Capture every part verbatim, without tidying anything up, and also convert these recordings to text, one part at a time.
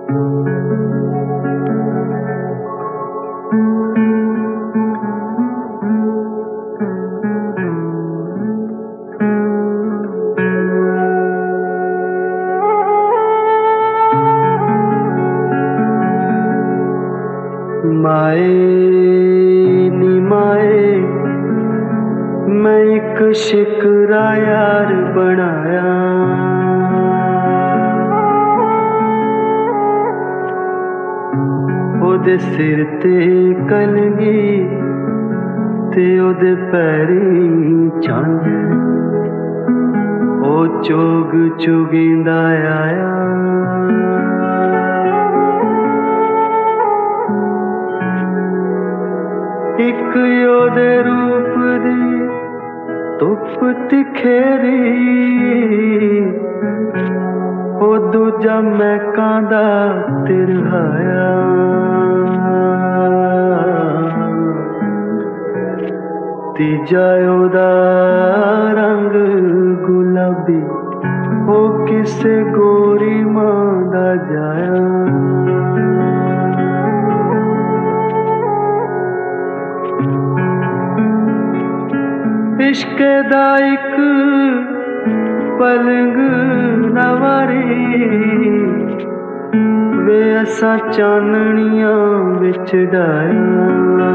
माए नी माए मैं एक शिकरा यार बनाया, ओदे सिर ते कलगी ते ओदे पैरी झांझ, ओ चोग चुगिंदा आया एक ओदे रूप दी धुप तिखेरी, ओ दूजा महकां दा तिरहाया, तीजा ओदा रंग गुलाबी, ओ किसे गोरी मां दा जाया। इश्क दा इक पलंग नवारी, वे असां चाननियां विच डाया,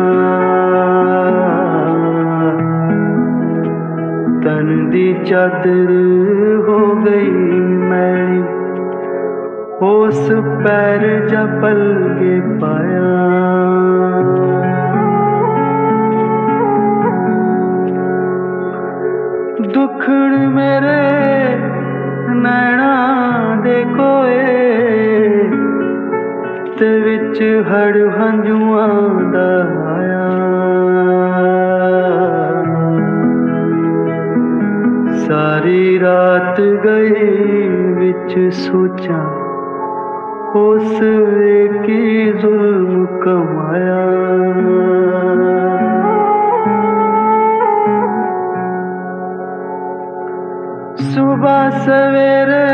तन दी चादर हो गई मैली, उस पैर जा पलगे पाया। दुखण मेरे नैना दे कोए ते विच हड़ हंजुआं दा आया, सारी रात गई विच सोचां उस की जुल्म कमाया। सुबह सवेरे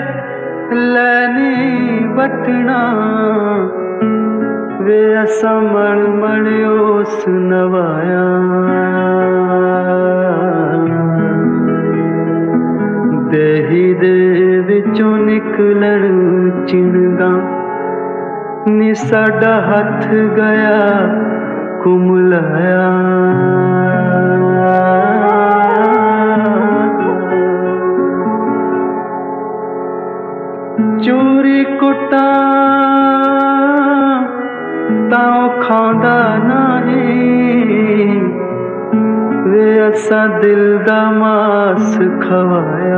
लैनी बटना, वे असा मड़ मड़ उस नवाया, देही दे विचों निकलण चिणगा, नी साडा हथ गया कुमलाया। चोरी कुटा तां खांदा नहीं, वे असा दिल दा मास खवाया,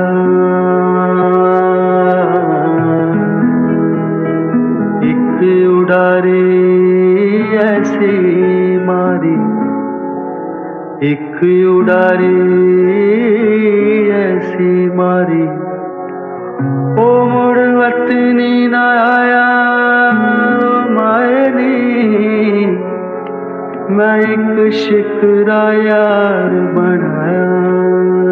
एक उडारी ऐसी मारी, एक उडारी ऐसी मारी, ओ मुड़ वतनी ना आया। माए नी मैं एक शिकरा यार बनाया।